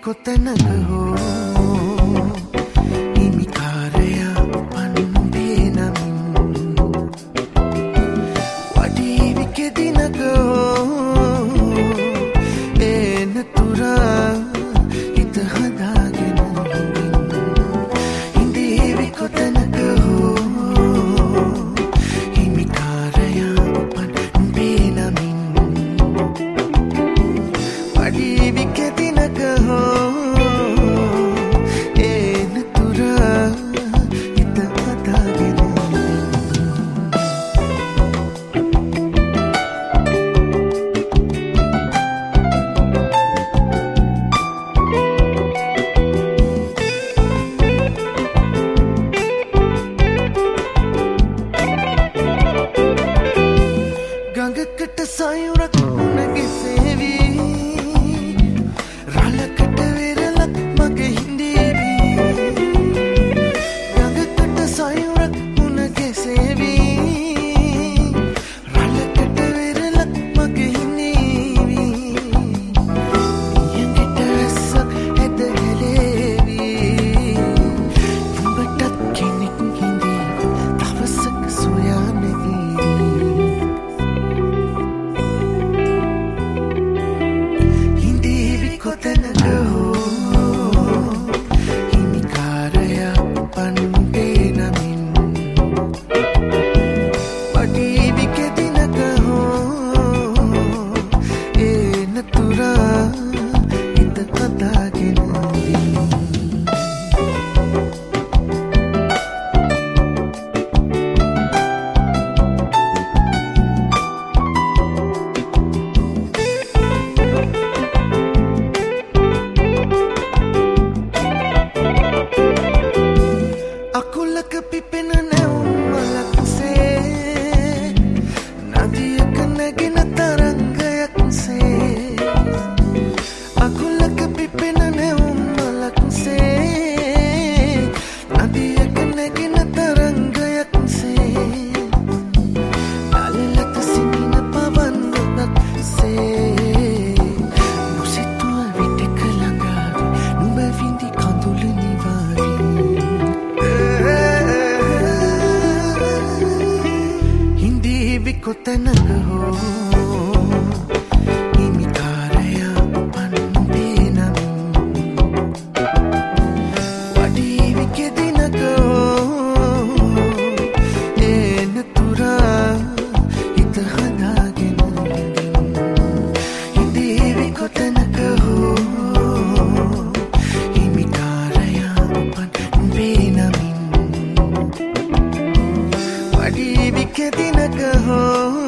කොතැනක හෝ හිමිකාරයා පන්බේ නමින් වඩීවි කෙදිනක හෝ එන තුරා හිත හදාගෙන හිඳීවි කොතැනක හෝ හිමිකාරයා පන්බේ නමින් වඩීවි කෙදිනක හෝ ගඟකට සයුරක් නැගෙසේවි රළකට වෙරළක් මගේ හිඳේවි ගඟකට සයුරක් නැගෙසේවි රළකට වෙරළක් මගේ හිඳේවි යඟට රසක් හැද හැලේවි උඹටත් කෙනෙක් හිඳේ දවසක සොයා නැගී කොතැනක හෝ හිමිකාරයා පන්බේ නමින් වඩීවි කෙදිනක හෝ එන තුරා හිත හදාගෙන අකුලක පිපෙන නැවුම් මලක්සේ නදියක නැගෙන තරංගයක්සේ අකුලක පිපෙන නැවුම් මලක්සේ නදියක නැගෙන තරංගයක්සේ නලලත සිනින පවන් ගොඩක්සේ නොසිතුව විටක ළඟාවි නුඹ විඳි කඳුළු නිවාරි කොතැනක හෝ හිමිකාරයා පන්බේ නමින් වඩීවි කෙදිනක හෝ එන තුරා හිත හදාගෙන හිඳීවි කොතැනක හෝ හිමිකාරයා පන්බේ නමින් වඩීවි කෙදිනක හෝ